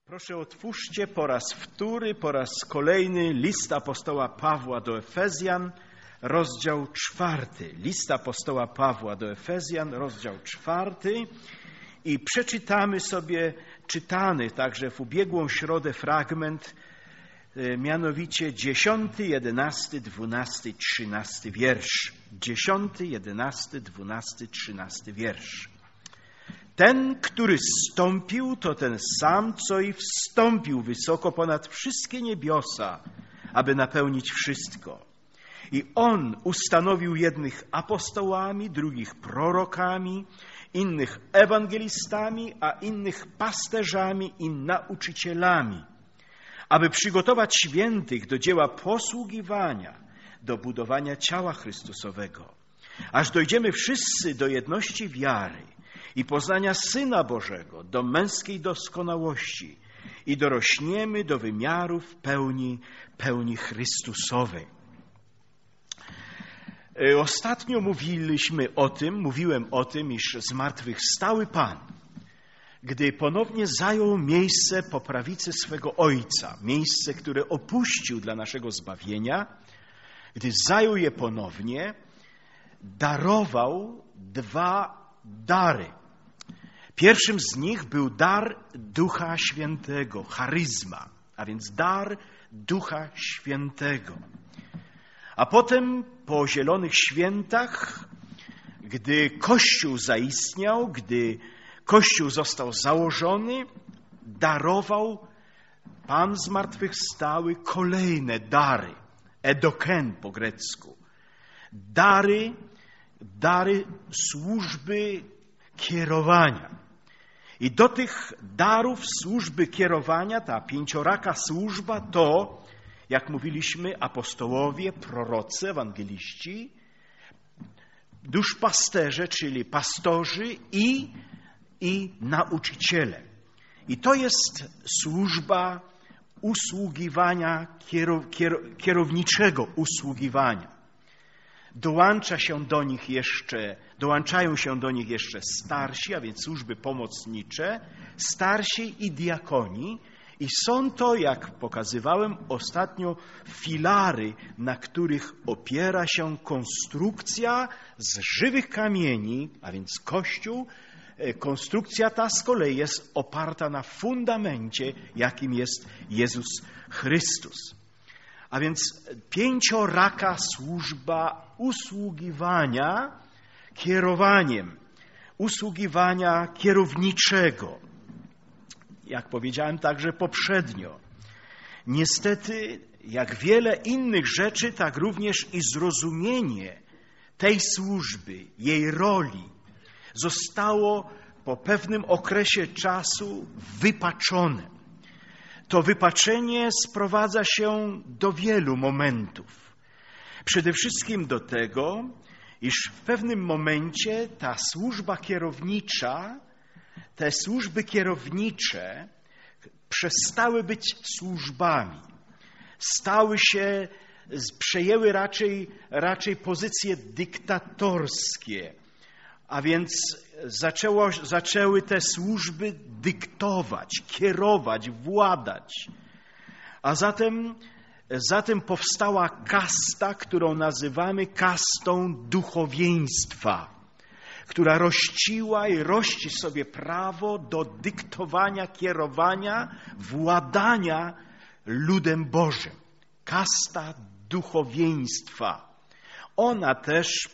Proszę otwórzcie po raz wtóry, po raz kolejny list apostoła Pawła do Efezjan, rozdział 4. List apostoła Pawła do Efezjan, rozdział 4. I przeczytamy sobie czytany także w ubiegłą środę fragment, mianowicie 10, 11, 12, 13 wiersz. 10, 11, 12, 13 wiersz. Ten, który zstąpił, to ten sam, co i wstąpił wysoko ponad wszystkie niebiosa, aby napełnić wszystko. I On ustanowił jednych apostołami, drugich prorokami, innych ewangelistami, a innych pasterzami i nauczycielami, aby przygotować świętych do dzieła posługiwania, do budowania ciała Chrystusowego, aż dojdziemy wszyscy do jedności wiary i poznania Syna Bożego, do męskiej doskonałości i dorośniemy do wymiarów pełni Chrystusowej. Ostatnio mówiłem o tym, iż zmartwychwstały Pan, gdy ponownie zajął miejsce po prawicy swego Ojca, miejsce, które opuścił dla naszego zbawienia, gdy zajął je ponownie, darował dwa dary. Pierwszym z nich był dar Ducha Świętego, charyzma, a więc dar Ducha Świętego. A potem po Zielonych Świętach, gdy Kościół zaistniał, gdy Kościół został założony, darował Pan zmartwychwstały kolejne dary, edoken po grecku, dary służby kierowania. I do tych darów służby kierowania, ta pięcioraka służba to, jak mówiliśmy, apostołowie, prorocy, ewangeliści, duszpasterze, czyli pastorzy i nauczyciele. I to jest służba usługiwania, kierowniczego usługiwania. Dołączają się do nich jeszcze starsi, a więc służby pomocnicze, starsi i diakoni. I są to, jak pokazywałem ostatnio, filary, na których opiera się konstrukcja z żywych kamieni, a więc Kościół. Konstrukcja ta z kolei jest oparta na fundamencie, jakim jest Jezus Chrystus. A więc pięcioraka służba usługiwania kierowaniem, usługiwania kierowniczego. Jak powiedziałem także poprzednio, niestety, jak wiele innych rzeczy, tak również i zrozumienie tej służby, jej roli zostało po pewnym okresie czasu wypaczone. To wypaczenie sprowadza się do wielu momentów. Przede wszystkim do tego, iż w pewnym momencie ta służba kierownicza, te służby kierownicze przestały być służbami. Przejęły raczej pozycje dyktatorskie, a więc zaczęły te służby dyktować, kierować, władać. A zatem powstała kasta, którą nazywamy kastą duchowieństwa, która rościła i rości sobie prawo do dyktowania, kierowania, władania ludem Bożym. Kasta duchowieństwa. Ona też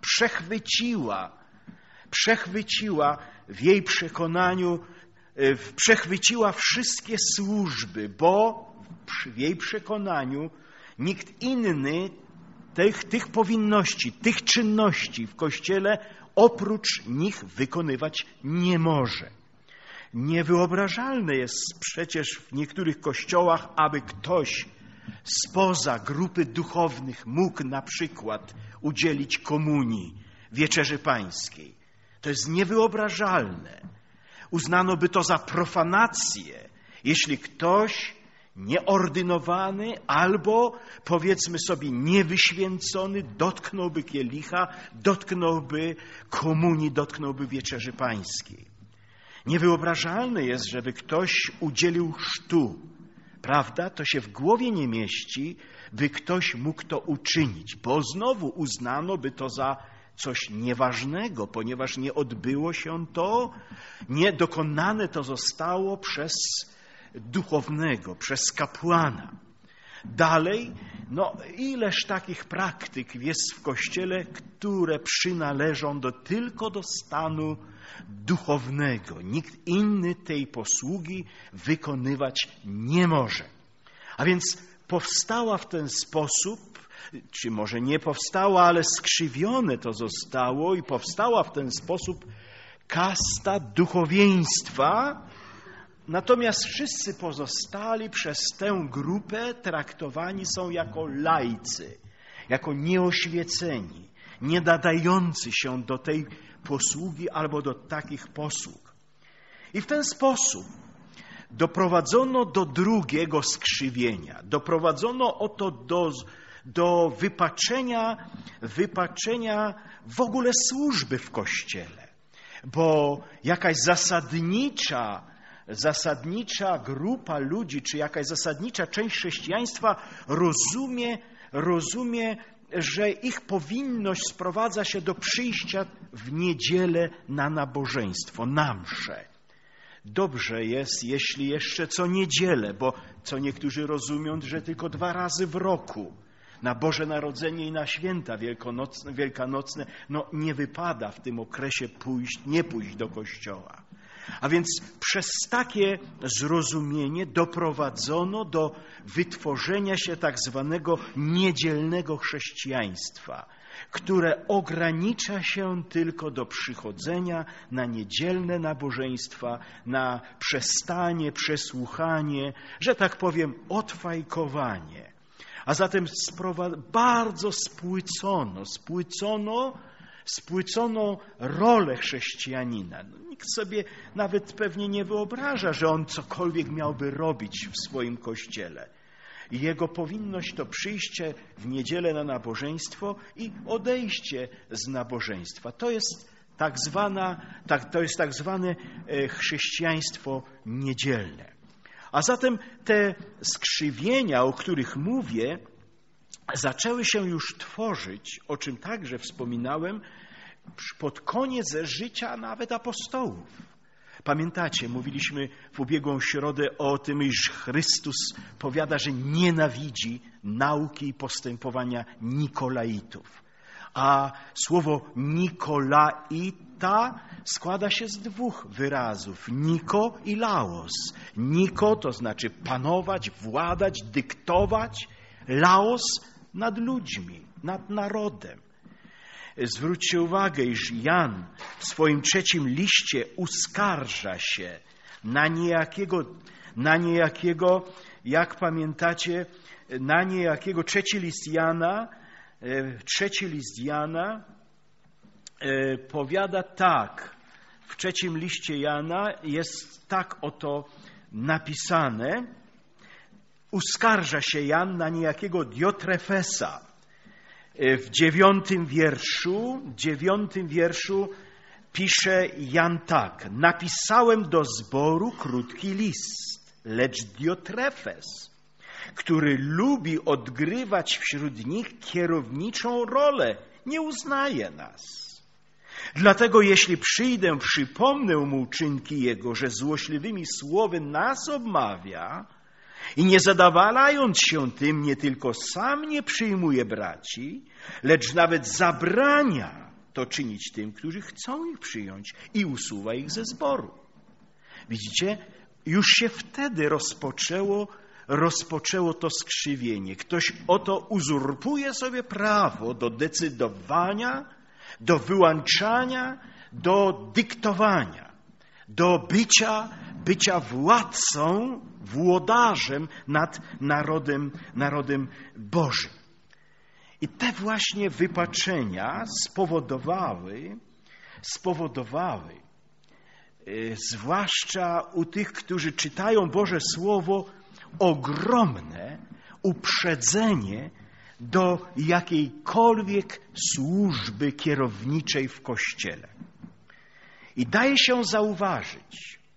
przechwyciła w jej przekonaniu, przechwyciła wszystkie służby, bo w jej przekonaniu nikt inny tych powinności, tych czynności w Kościele oprócz nich wykonywać nie może. Niewyobrażalne jest przecież w niektórych kościołach, aby ktoś spoza grupy duchownych mógł na przykład udzielić komunii, wieczerzy pańskiej. To jest niewyobrażalne. Uznano by to za profanację, jeśli ktoś nieordynowany albo, powiedzmy sobie, niewyświęcony dotknąłby kielicha, dotknąłby komunii, dotknąłby wieczerzy pańskiej. Niewyobrażalne jest, żeby ktoś udzielił chrztu. Prawda? To się w głowie nie mieści, by ktoś mógł to uczynić, bo znowu uznano by to za coś nieważnego, ponieważ nie odbyło się to, nie dokonane to zostało przez duchownego, przez kapłana. Dalej, ileż takich praktyk jest w Kościele, które przynależą tylko do stanu duchownego. Nikt inny tej posługi wykonywać nie może. A więc powstała w ten sposób, czy może nie powstała, ale skrzywione to zostało i powstała w ten sposób kasta duchowieństwa. Natomiast wszyscy pozostali przez tę grupę traktowani są jako laicy, jako nieoświeceni, nie nadający się do tej posługi albo do takich posług. I w ten sposób doprowadzono do drugiego skrzywienia. Doprowadzono oto do wypaczenia w ogóle służby w Kościele. Bo jakaś zasadnicza grupa ludzi, czy jakaś zasadnicza część chrześcijaństwa rozumie, że ich powinność sprowadza się do przyjścia w niedzielę na nabożeństwo, na mszę. Dobrze jest, jeśli jeszcze co niedzielę, bo co niektórzy rozumią, że tylko 2 razy w roku, na Boże Narodzenie i na święta wielkanocne, nie wypada w tym okresie nie pójść do kościoła. A więc przez takie zrozumienie doprowadzono do wytworzenia się tak zwanego niedzielnego chrześcijaństwa, które ogranicza się tylko do przychodzenia na niedzielne nabożeństwa, na przestanie, przesłuchanie, że tak powiem, odfajkowanie. A zatem bardzo spłycono rolę chrześcijanina. Nikt sobie nawet pewnie nie wyobraża, że on cokolwiek miałby robić w swoim kościele. Jego powinność to przyjście w niedzielę na nabożeństwo i odejście z nabożeństwa. To jest tak zwane chrześcijaństwo niedzielne. A zatem te skrzywienia, o których mówię, zaczęły się już tworzyć, o czym także wspominałem, pod koniec życia nawet apostołów. Pamiętacie, mówiliśmy w ubiegłą środę o tym, iż Chrystus powiada, że nienawidzi nauki i postępowania Nikolaitów. A słowo Nikolaita składa się z 2 wyrazów. Niko i laos. Niko to znaczy panować, władać, dyktować. Laos nad ludźmi, nad narodem. Zwróćcie uwagę, iż Jan w swoim 3 liście uskarża się na niejakiego, jak pamiętacie, na niejakiego 3 list Jana powiada tak. W 3 liście Jana jest tak oto napisane. Uskarża się Jan na niejakiego Diotrefesa. W 9 wierszu pisze Jan tak. Napisałem do zboru krótki list, lecz Diotrefes, który lubi odgrywać wśród nich kierowniczą rolę, nie uznaje nas. Dlatego jeśli przyjdę, przypomnę mu uczynki jego, że złośliwymi słowy nas obmawia i nie zadawalając się tym, nie tylko sam nie przyjmuje braci, lecz nawet zabrania to czynić tym, którzy chcą ich przyjąć i usuwa ich ze zboru. Widzicie, już się wtedy rozpoczęło to skrzywienie. Ktoś oto uzurpuje sobie prawo do decydowania, do wyłączania, do dyktowania, do bycia władcą, włodarzem nad narodem Bożym. I te właśnie wypaczenia spowodowały, zwłaszcza u tych, którzy czytają Boże Słowo, ogromne uprzedzenie do jakiejkolwiek służby kierowniczej w Kościele. I daje się zauważyć,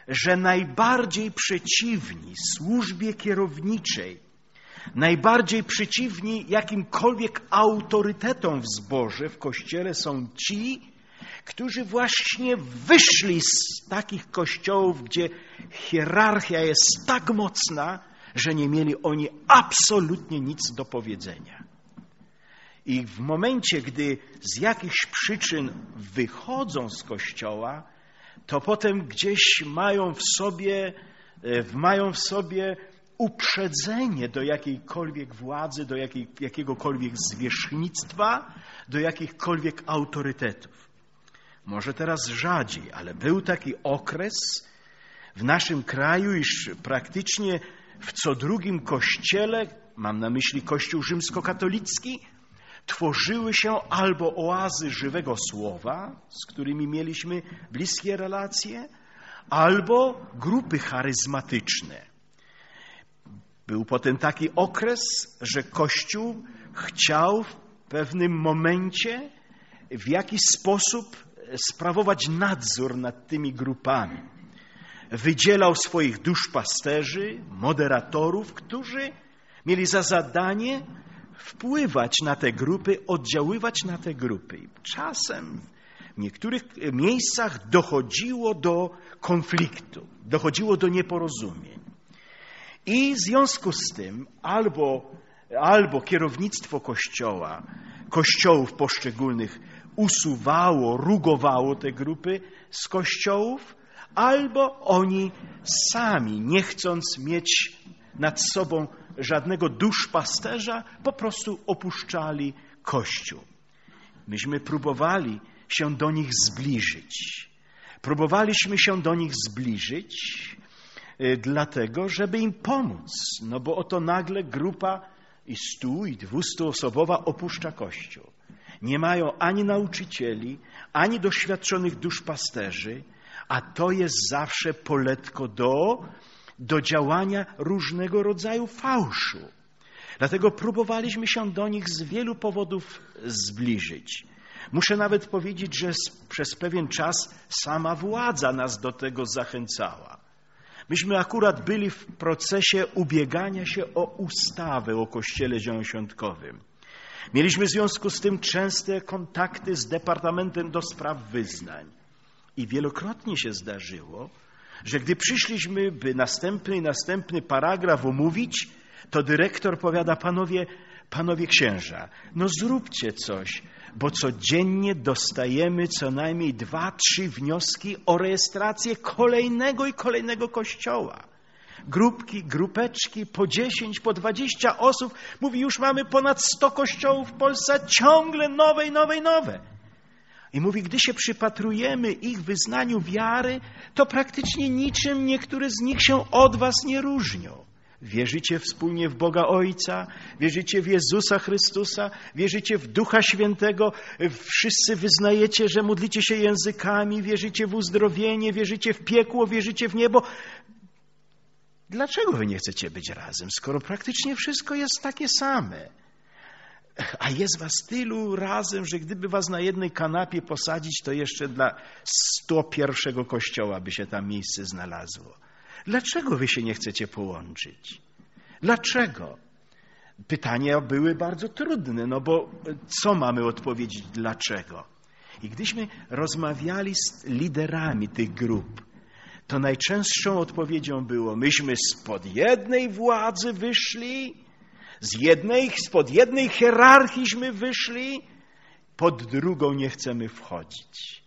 że najbardziej przeciwni służbie kierowniczej, najbardziej przeciwni jakimkolwiek autorytetom w zborze, w Kościele są ci, którzy właśnie wyszli z takich kościołów, gdzie hierarchia jest tak mocna, że nie mieli oni absolutnie nic do powiedzenia. I w momencie, gdy z jakichś przyczyn wychodzą z kościoła, to potem gdzieś mają w sobie uprzedzenie do jakiejkolwiek władzy, do jakiegokolwiek zwierzchnictwa, do jakichkolwiek autorytetów. Może teraz rzadziej, ale był taki okres w naszym kraju, iż praktycznie w co drugim kościele, mam na myśli Kościół rzymskokatolicki, tworzyły się albo oazy żywego słowa, z którymi mieliśmy bliskie relacje, albo grupy charyzmatyczne. Był potem taki okres, że Kościół chciał w pewnym momencie w jakiś sposób sprawować nadzór nad tymi grupami. Wydzielał swoich duszpasterzy, moderatorów, którzy mieli za zadanie wpływać na te grupy, oddziaływać na te grupy. I czasem w niektórych miejscach dochodziło do konfliktu, dochodziło do nieporozumień. I w związku z tym albo kierownictwo kościołów poszczególnych usuwało, rugowało te grupy z kościołów, albo oni sami, nie chcąc mieć nad sobą żadnego duszpasterza, po prostu opuszczali Kościół. Myśmy próbowali się do nich zbliżyć. Próbowaliśmy się do nich zbliżyć, dlatego, żeby im pomóc. No bo oto nagle grupa i 100, i 200-osobowa opuszcza Kościół. Nie mają ani nauczycieli, ani doświadczonych duszpasterzy, a to jest zawsze poletko do działania różnego rodzaju fałszu. Dlatego próbowaliśmy się do nich z wielu powodów zbliżyć. Muszę nawet powiedzieć, że przez pewien czas sama władza nas do tego zachęcała. Myśmy akurat byli w procesie ubiegania się o ustawę o Kościele Zielonoświątkowym. Mieliśmy w związku z tym częste kontakty z Departamentem do Spraw Wyznań. I wielokrotnie się zdarzyło, że gdy przyszliśmy, by następny paragraf omówić, to dyrektor powiada: panowie księża, no zróbcie coś, bo codziennie dostajemy co najmniej 2-3 wnioski o rejestrację kolejnego kościoła. Grupki, grupeczki, po 10, po 20 osób. Mówi, już mamy ponad 100 kościołów w Polsce, ciągle nowe. I mówi, gdy się przypatrujemy ich wyznaniu wiary, to praktycznie niczym niektóre z nich się od was nie różnią. Wierzycie wspólnie w Boga Ojca, wierzycie w Jezusa Chrystusa, wierzycie w Ducha Świętego, wszyscy wyznajecie, że modlicie się językami, wierzycie w uzdrowienie, wierzycie w piekło, wierzycie w niebo. Dlaczego wy nie chcecie być razem, skoro praktycznie wszystko jest takie same? A jest was tylu razem, że gdyby was na jednej kanapie posadzić, to jeszcze dla 101 kościoła by się tam miejsce znalazło. Dlaczego wy się nie chcecie połączyć? Dlaczego? Pytania były bardzo trudne, no bo co mamy odpowiedzieć dlaczego? I gdyśmy rozmawiali z liderami tych grup, to najczęstszą odpowiedzią było: myśmy spod jednej władzy wyszli, spod jednej hierarchii wyszli, pod drugą nie chcemy wchodzić.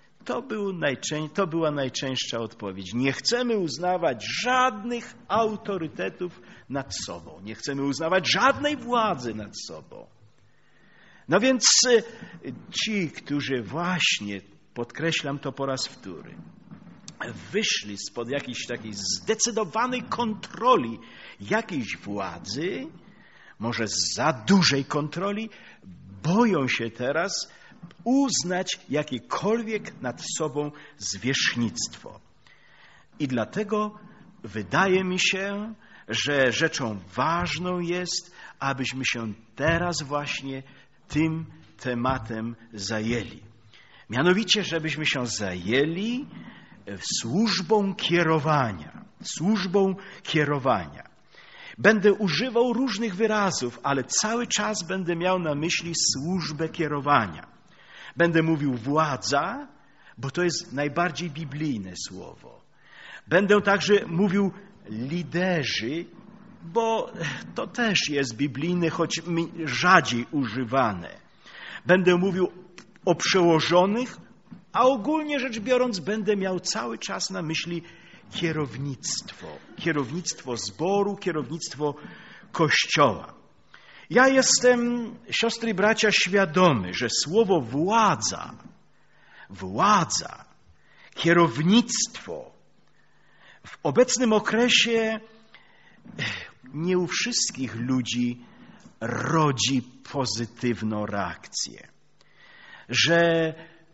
To była najczęstsza odpowiedź. Nie chcemy uznawać żadnych autorytetów nad sobą. Nie chcemy uznawać żadnej władzy nad sobą. No więc ci, którzy właśnie, podkreślam to po raz wtóry, wyszli spod jakiejś takiej zdecydowanej kontroli jakiejś władzy, może za dużej kontroli, boją się teraz uznać jakiekolwiek nad sobą zwierzchnictwo. I dlatego wydaje mi się, że rzeczą ważną jest, abyśmy się teraz właśnie tym tematem zajęli. Mianowicie, żebyśmy się zajęli służbą kierowania. Będę używał różnych wyrazów, ale cały czas będę miał na myśli służbę kierowania. Będę mówił władza, bo to jest najbardziej biblijne słowo. Będę także mówił liderzy, bo to też jest biblijne, choć rzadziej używane. Będę mówił o przełożonych, a ogólnie rzecz biorąc będę miał cały czas na myśli kierownictwo. Kierownictwo zboru, kierownictwo Kościoła. Ja jestem, siostry i bracia, świadomy, że słowo władza, kierownictwo w obecnym okresie nie u wszystkich ludzi rodzi pozytywną reakcję. Że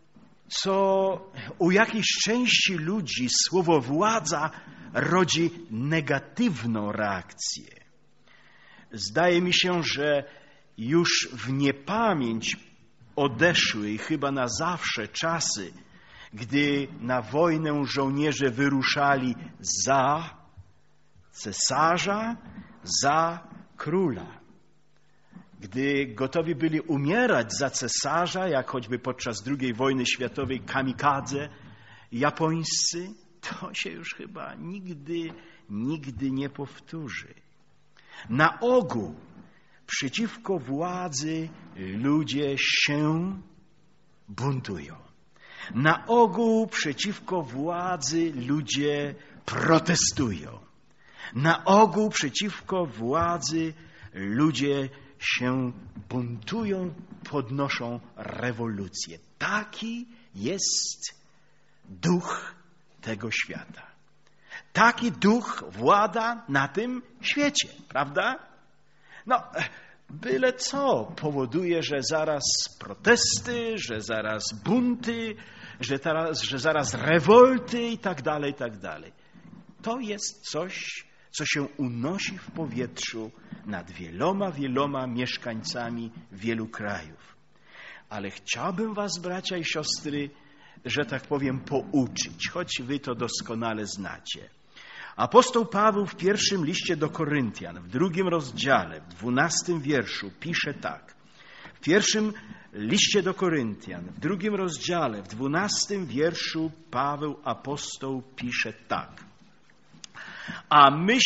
u jakiejś części ludzi słowo władza rodzi negatywną reakcję. Zdaje mi się, że już w niepamięć odeszły i chyba na zawsze czasy, gdy na wojnę żołnierze wyruszali za cesarza, za króla. Gdy gotowi byli umierać za cesarza, jak choćby podczas II wojny światowej kamikadze japońscy, to się już chyba nigdy nie powtórzy. Na ogół przeciwko władzy ludzie się buntują. Na ogół przeciwko władzy ludzie protestują. Na ogół przeciwko władzy ludzie się buntują, podnoszą rewolucję. Taki jest duch tego świata. Taki duch włada na tym świecie, prawda? No, byle co powoduje, że zaraz protesty, że zaraz bunty, że zaraz rewolty i tak dalej, i tak dalej. To jest coś, co się unosi w powietrzu nad wieloma mieszkańcami wielu krajów. Ale chciałbym was, bracia i siostry, że tak powiem, pouczyć, choć wy to doskonale znacie. Apostoł Paweł w pierwszym liście do Koryntian, w 2 rozdziale, w 12 wierszu pisze tak. W pierwszym liście do Koryntian, w 2 rozdziale, w 12 wierszu Paweł apostoł pisze tak. A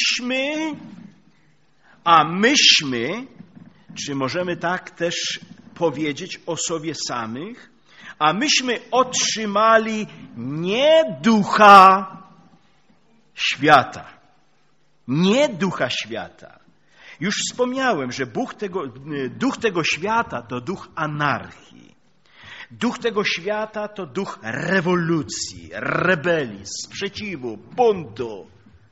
myśmy, czy możemy tak też powiedzieć o sobie samych, a myśmy otrzymali nie ducha świata. Nie ducha świata. Już wspomniałem, że duch tego świata to duch anarchii. Duch tego świata to duch rewolucji, rebelii, sprzeciwu, buntu.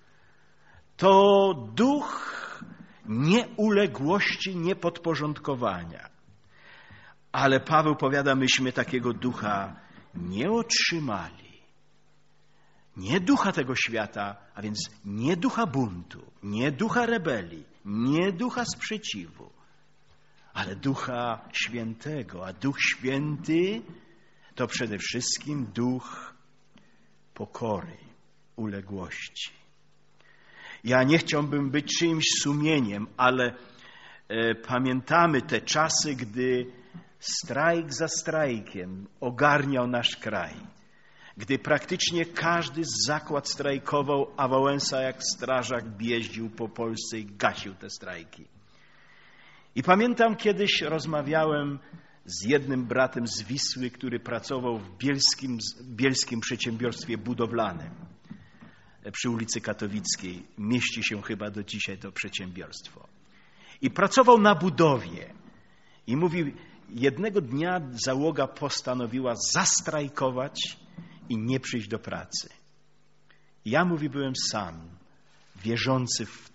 To duch nieuległości, niepodporządkowania. Ale Paweł powiada, myśmy takiego ducha nie otrzymali. Nie ducha tego świata, a więc nie ducha buntu, nie ducha rebelii, nie ducha sprzeciwu, ale ducha świętego. A duch święty to przede wszystkim duch pokory, uległości. Ja nie chciałbym być czyimś sumieniem, ale pamiętamy te czasy, gdy strajk za strajkiem ogarniał nasz kraj. Gdy praktycznie każdy zakład strajkował, a Wałęsa jak strażak jeździł po Polsce i gasił te strajki. I pamiętam, kiedyś rozmawiałem z jednym bratem z Wisły, który pracował w bielskim przedsiębiorstwie budowlanym przy ulicy Katowickiej. Mieści się chyba do dzisiaj to przedsiębiorstwo. I pracował na budowie. I mówi, jednego dnia załoga postanowiła zastrajkować i nie przyjść do pracy. Ja, mówi, byłem sam, wierzący w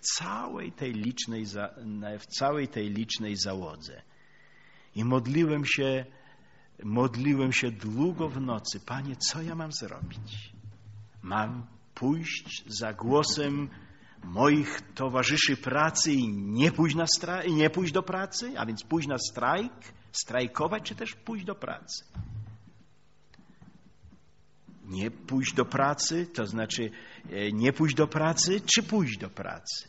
całej tej licznej załodze. I modliłem się długo w nocy. Panie, co ja mam zrobić? Mam pójść za głosem moich towarzyszy pracy i nie pójść do pracy? A więc pójść na strajkować, czy też pójść do pracy? Nie pójść do pracy, to znaczy nie pójść do pracy, czy pójść do pracy.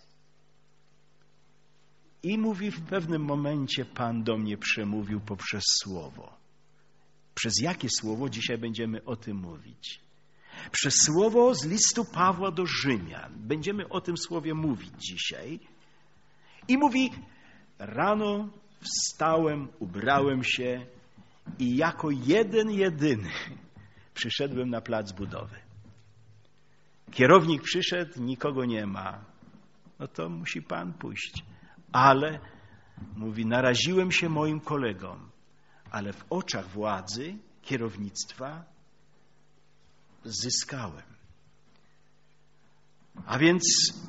I mówi, w pewnym momencie Pan do mnie przemówił poprzez słowo. Przez jakie słowo? Dzisiaj będziemy o tym mówić. Przez słowo z listu Pawła do Rzymian. Będziemy o tym słowie mówić dzisiaj. I mówi, rano wstałem, ubrałem się i jako jedyny przyszedłem na plac budowy. Kierownik przyszedł, nikogo nie ma. No to musi Pan pójść. Ale, mówi, naraziłem się moim kolegom, ale w oczach władzy, kierownictwa zyskałem. A więc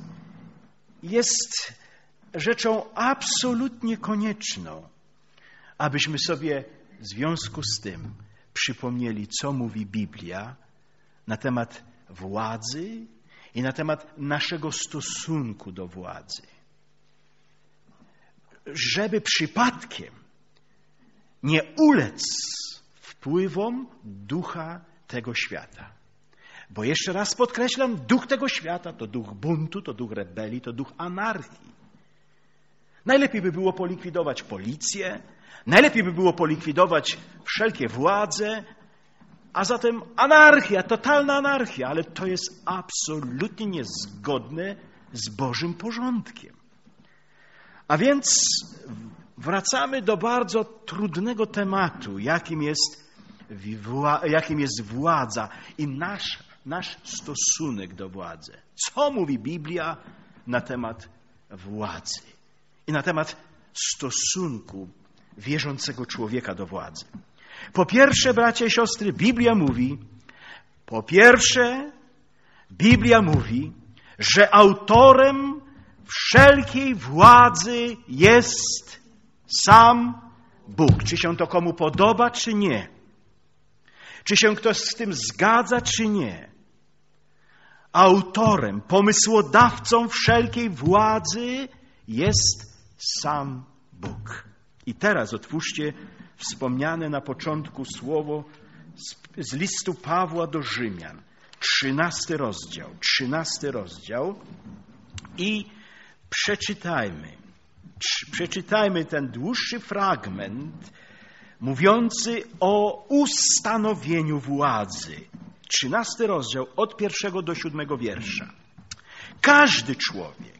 jest rzeczą absolutnie konieczną, abyśmy sobie w związku z tym przypomnieli, co mówi Biblia na temat władzy i na temat naszego stosunku do władzy. Żeby przypadkiem nie ulec wpływom ducha tego świata. Bo jeszcze raz podkreślam, duch tego świata to duch buntu, to duch rebelii, to duch anarchii. Najlepiej by było polikwidować policję, najlepiej by było polikwidować wszelkie władze, a zatem anarchia, totalna anarchia, ale to jest absolutnie niezgodne z Bożym porządkiem. A więc wracamy do bardzo trudnego tematu, jakim jest władza i nasz stosunek do władzy. Co mówi Biblia na temat władzy i na temat stosunku wierzącego człowieka do władzy? Po pierwsze, bracia i siostry, Biblia mówi, że autorem wszelkiej władzy jest sam Bóg. Czy się to komu podoba, czy nie? Czy się ktoś z tym zgadza, czy nie? Autorem, pomysłodawcą wszelkiej władzy jest sam Bóg. I teraz otwórzcie wspomniane na początku słowo z listu Pawła do Rzymian. 13 rozdział. I przeczytajmy ten dłuższy fragment mówiący o ustanowieniu władzy. 13 rozdział od 1 do 7 wiersza. Każdy człowiek,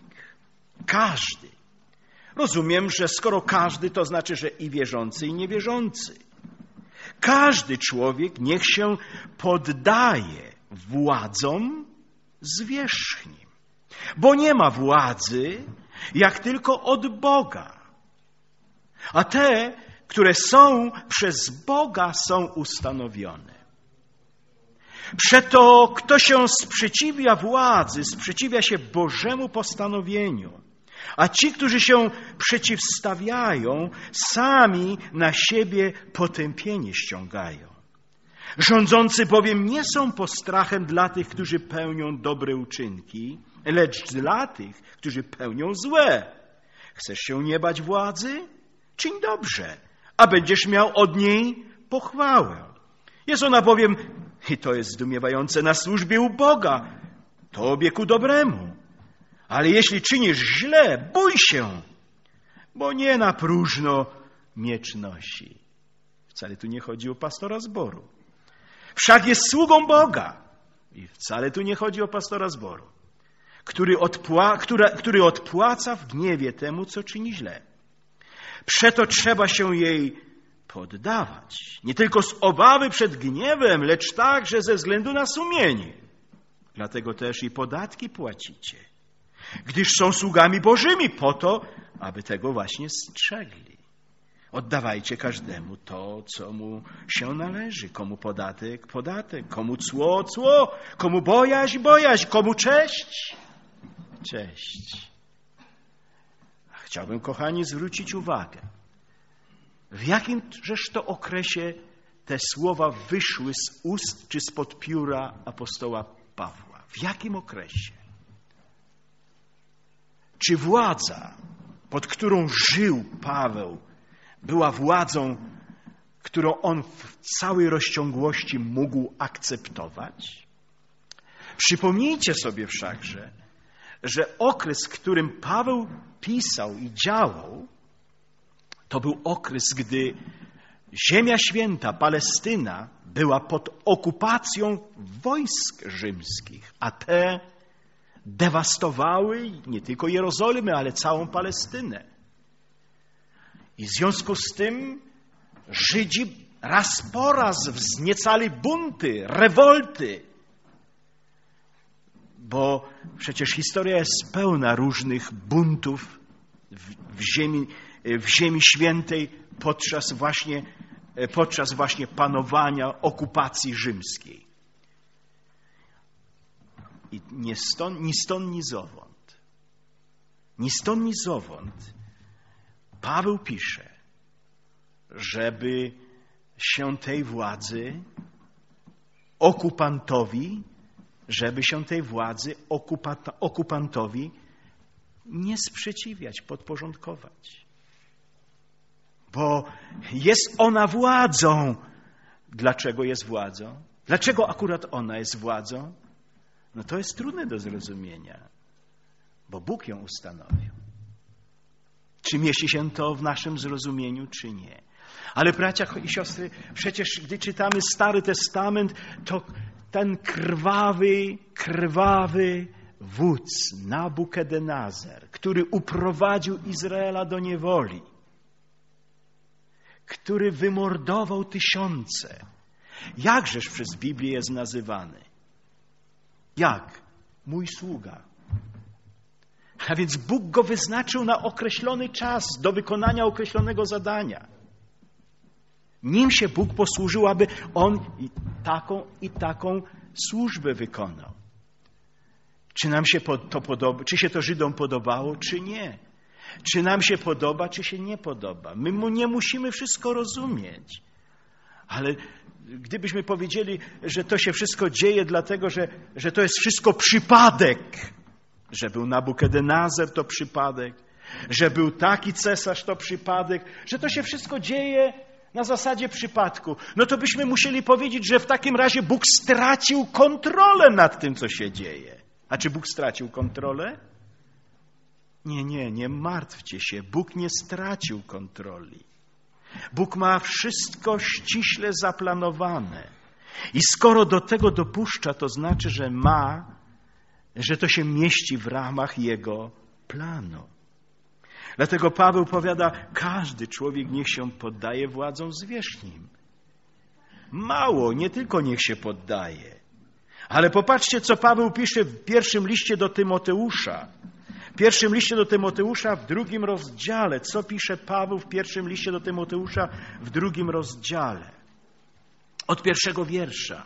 rozumiem, że skoro każdy, to znaczy, że i wierzący, i niewierzący. Każdy człowiek niech się poddaje władzom zwierzchnim. Bo nie ma władzy, jak tylko od Boga. A te, które są przez Boga, są ustanowione. Przeto kto się sprzeciwia władzy, sprzeciwia się Bożemu postanowieniu. A ci, którzy się przeciwstawiają, sami na siebie potępienie ściągają. Rządzący bowiem nie są postrachem dla tych, którzy pełnią dobre uczynki, lecz dla tych, którzy pełnią złe. Chcesz się nie bać władzy? Czyń dobrze, a będziesz miał od niej pochwałę. Jest ona bowiem, i to jest zdumiewające, na służbie u Boga, tobie ku dobremu. Ale jeśli czynisz źle, bój się, bo nie na próżno miecz nosi. Wcale tu nie chodzi o pastora zboru. Wszak jest sługą Boga. I wcale tu nie chodzi o pastora zboru, który odpłaca w gniewie temu, co czyni źle. Przeto trzeba się jej poddawać. Nie tylko z obawy przed gniewem, lecz także ze względu na sumienie. Dlatego też i podatki płacicie. Gdyż są sługami Bożymi po to, aby tego właśnie strzegli. Oddawajcie każdemu to, co mu się należy. Komu podatek, podatek. Komu cło, cło. Komu bojaźń, bojaźń. Komu cześć, cześć. Chciałbym, kochani, zwrócić uwagę, w jakimżeż to okresie te słowa wyszły z ust czy spod pióra apostoła Pawła. W jakim okresie? Czy władza, pod którą żył Paweł, była władzą którą on w całej rozciągłości mógł akceptować? Przypomnijcie sobie wszakże, że okres, w którym Paweł pisał i działał, to był okres, gdy Ziemia Święta, Palestyna, była pod okupacją wojsk rzymskich, a te dewastowały nie tylko Jerozolimę, ale całą Palestynę. I w związku z tym Żydzi raz po raz wzniecali bunty, rewolty, bo przecież historia jest pełna różnych buntów w ziemi świętej podczas właśnie panowania okupacji rzymskiej. I ni stąd, ni zowąd. Ni stąd, ni zowąd Paweł pisze, żeby się tej władzy okupantowi nie sprzeciwiać, podporządkować. Bo jest ona władzą. Dlaczego jest władzą? Dlaczego akurat ona jest władzą? No to jest trudne do zrozumienia, bo Bóg ją ustanowił. Czy mieści się to w naszym zrozumieniu, czy nie? Ale bracia i siostry, przecież gdy czytamy Stary Testament, to ten krwawy wódz Nabukadnezar, który uprowadził Izraela do niewoli, który wymordował tysiące. Jakżeż przez Biblię jest nazywany? Jak? Mój sługa. A więc Bóg go wyznaczył na określony czas do wykonania określonego zadania. Nim się Bóg posłużył, aby on i taką służbę wykonał. Czy nam się to podoba, czy się to Żydom podobało, czy nie? Czy nam się podoba, czy się nie podoba? My nie musimy wszystko rozumieć. Ale gdybyśmy powiedzieli, że to się wszystko dzieje dlatego, że to jest wszystko przypadek, że był Nabukadnezar, to przypadek, że był taki cesarz, to przypadek, że to się wszystko dzieje na zasadzie przypadku, no to byśmy musieli powiedzieć, że w takim razie Bóg stracił kontrolę nad tym, co się dzieje. A czy Bóg stracił kontrolę? Nie martwcie się. Bóg nie stracił kontroli. Bóg ma wszystko ściśle zaplanowane. I skoro do tego dopuszcza, to znaczy, że to się mieści w ramach Jego planu. Dlatego Paweł powiada, każdy człowiek niech się poddaje władzom zwierzchnim. Mało, nie tylko niech się poddaje. Ale popatrzcie, co Paweł pisze w pierwszym liście do Tymoteusza. W pierwszym liście do Tymoteusza w 2 rozdziale. Co pisze Paweł w pierwszym liście do Tymoteusza w 2 rozdziale? Od 1 wiersza.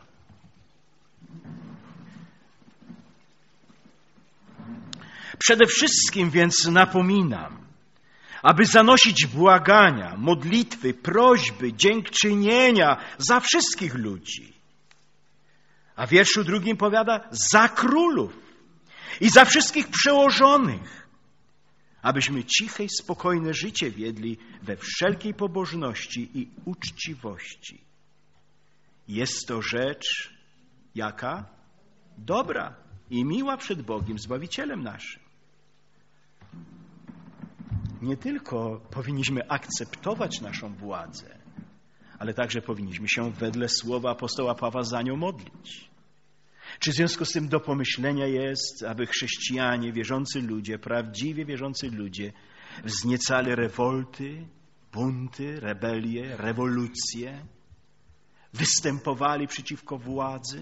Przede wszystkim więc napominam, aby zanosić błagania, modlitwy, prośby, dziękczynienia za wszystkich ludzi. A w wierszu 2 powiada, za królów i za wszystkich przełożonych, abyśmy ciche i spokojne życie wiedli we wszelkiej pobożności i uczciwości. Jest to rzecz jaka? Dobra i miła przed Bogiem, Zbawicielem naszym. Nie tylko powinniśmy akceptować naszą władzę, ale także powinniśmy się wedle słowa apostoła Pawła za nią modlić. Czy w związku z tym do pomyślenia jest, aby chrześcijanie, wierzący ludzie, prawdziwie wierzący ludzie wzniecali rewolty, bunty, rebelie, rewolucje, występowali przeciwko władzy?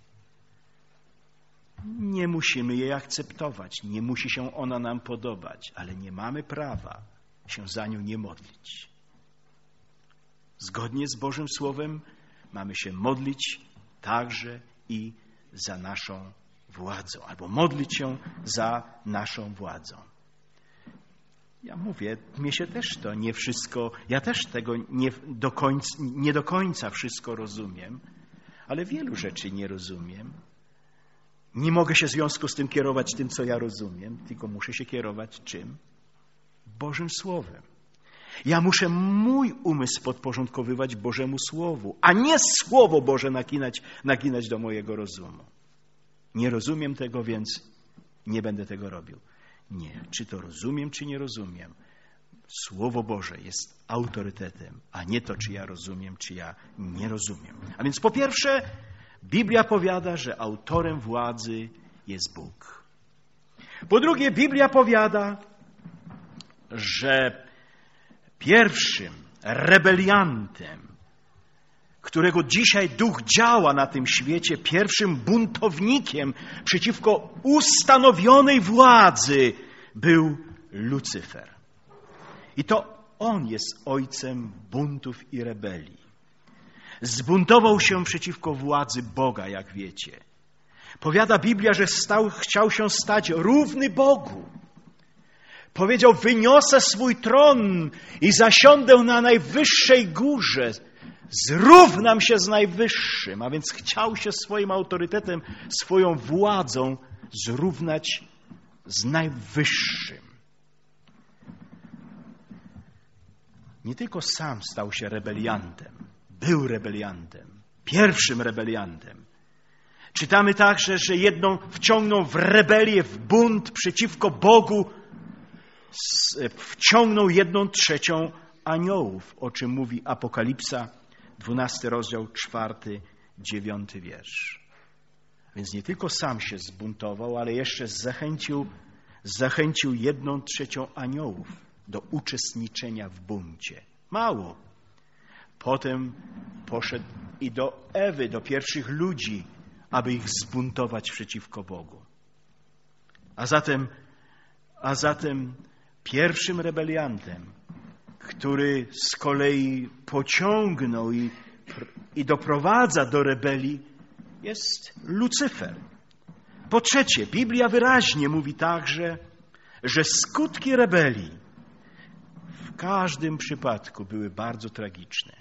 Nie musimy jej akceptować, nie musi się ona nam podobać, ale nie mamy prawa się za nią nie modlić. Zgodnie z Bożym Słowem mamy się modlić także i za naszą władzą, albo modlić się za naszą władzą. Ja mówię, mnie się też to nie wszystko, ja też tego nie do końca wszystko rozumiem, ale wielu rzeczy nie rozumiem. Nie mogę się w związku z tym kierować tym, co ja rozumiem, tylko muszę się kierować czym? Bożym Słowem. Ja muszę mój umysł podporządkowywać Bożemu Słowu, a nie Słowo Boże naginać do mojego rozumu. Nie rozumiem tego, więc nie będę tego robił. Nie. Czy to rozumiem, czy nie rozumiem? Słowo Boże jest autorytetem, a nie to, czy ja rozumiem, czy ja nie rozumiem. A więc po pierwsze, Biblia powiada, że autorem władzy jest Bóg. Po drugie, Biblia powiada, że pierwszym rebeliantem, którego dzisiaj duch działa na tym świecie, pierwszym buntownikiem przeciwko ustanowionej władzy był Lucyfer. I to on jest ojcem buntów i rebelii. Zbuntował się przeciwko władzy Boga, jak wiecie. Powiada Biblia, że chciał się stać równy Bogu. Powiedział, wyniosę swój tron i zasiądę na najwyższej górze. Zrównam się z najwyższym. A więc chciał się swoim autorytetem, swoją władzą zrównać z najwyższym. Nie tylko sam stał się rebeliantem. Był rebeliantem. Pierwszym rebeliantem. Czytamy także, że wciągnął w rebelię, w bunt przeciwko Bogu, wciągnął 1/3 aniołów, o czym mówi Apokalipsa, 12 rozdział, 4, 9 wiersz. Więc nie tylko sam się zbuntował, ale jeszcze zachęcił 1/3 aniołów do uczestniczenia w buncie. Mało. Potem poszedł i do Ewy, do pierwszych ludzi, aby ich zbuntować przeciwko Bogu. A zatem pierwszym rebeliantem, który z kolei pociągnął i doprowadza do rebelii, jest Lucyfer. Po trzecie, Biblia wyraźnie mówi także, że skutki rebelii w każdym przypadku były bardzo tragiczne.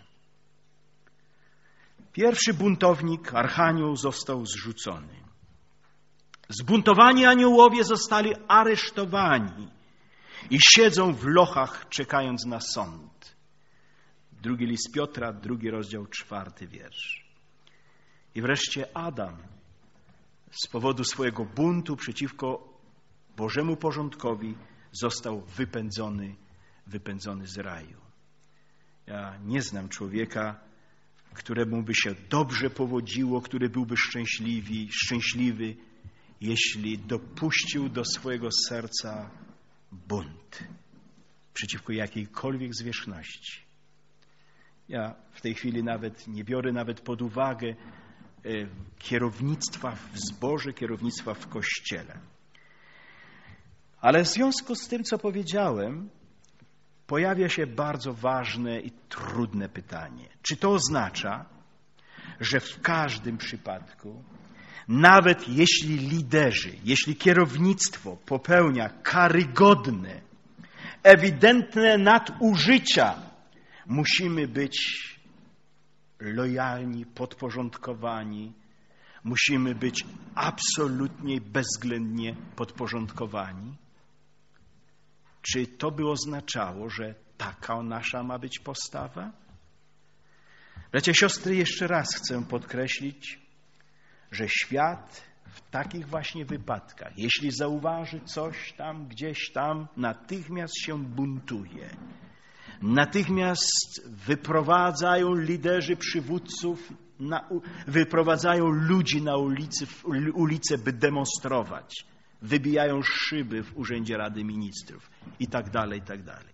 Pierwszy buntownik, archanioł, został zrzucony. Zbuntowani aniołowie zostali aresztowani i siedzą w lochach, czekając na sąd. 2 list Piotra, 2 rozdział, 4 wiersz. I wreszcie Adam z powodu swojego buntu przeciwko Bożemu porządkowi został wypędzony z raju. Ja nie znam człowieka, któremu by się dobrze powodziło, który byłby szczęśliwy, jeśli dopuścił do swojego serca bunt przeciwko jakiejkolwiek zwierzchności. Ja w tej chwili nie biorę pod uwagę kierownictwa w zborze, kierownictwa w Kościele. Ale w związku z tym, co powiedziałem, pojawia się bardzo ważne i trudne pytanie. Czy to oznacza, że w każdym przypadku, nawet jeśli liderzy, jeśli kierownictwo popełnia karygodne, ewidentne nadużycia, musimy być lojalni, podporządkowani, musimy być absolutnie, bezwzględnie podporządkowani? Czy to by oznaczało, że taka nasza ma być postawa? Bracia i siostry, jeszcze raz chcę podkreślić, że świat w takich właśnie wypadkach, jeśli zauważy coś tam, gdzieś tam, natychmiast się buntuje. Natychmiast wyprowadzają liderzy, przywódców, wyprowadzają ludzi na ulicę, by demonstrować. Wybijają szyby w Urzędzie Rady Ministrów i tak dalej, i tak dalej.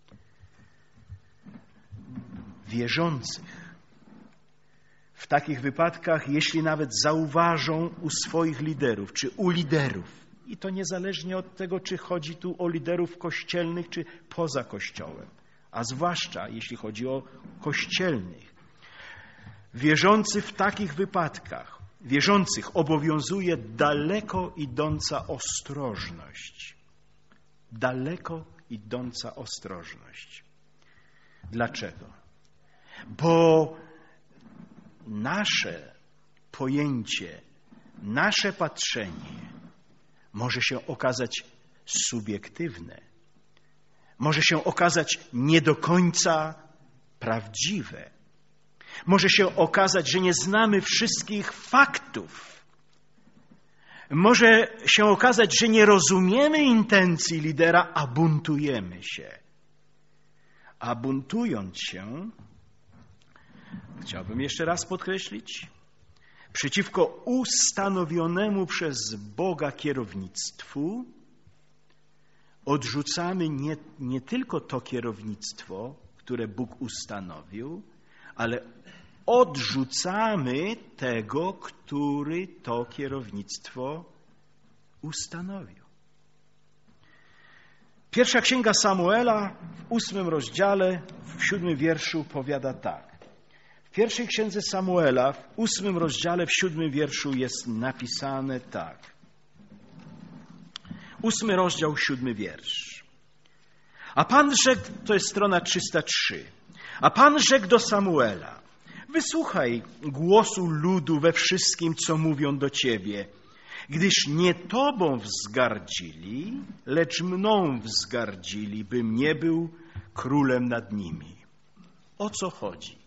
Wierzących w takich wypadkach, jeśli nawet zauważą u swoich liderów, czy u liderów, i to niezależnie od tego, czy chodzi tu o liderów kościelnych, czy poza Kościołem, a zwłaszcza jeśli chodzi o kościelnych. Wierzących w takich wypadkach, wierzących obowiązuje daleko idąca ostrożność. Daleko idąca ostrożność. Dlaczego? Bo nasze pojęcie, nasze patrzenie może się okazać subiektywne, może się okazać nie do końca prawdziwe. Może się okazać, że nie znamy wszystkich faktów. Może się okazać, że nie rozumiemy intencji lidera, a buntujemy się. A buntując się, chciałbym jeszcze raz podkreślić, przeciwko ustanowionemu przez Boga kierownictwu odrzucamy nie tylko to kierownictwo, które Bóg ustanowił, ale odrzucamy tego, który to kierownictwo ustanowił. Pierwsza księga Samuela w 8 rozdziale, w 7 wierszu powiada tak. W pierwszej księdze Samuela w 8 rozdziale, w 7 wierszu jest napisane tak. 8 rozdział, 7 wiersz. A Pan rzekł, to jest strona 303, a Pan rzekł do Samuela: wysłuchaj głosu ludu we wszystkim, co mówią do Ciebie, gdyż nie Tobą wzgardzili, lecz mną wzgardzili, bym nie był królem nad nimi. O co chodzi?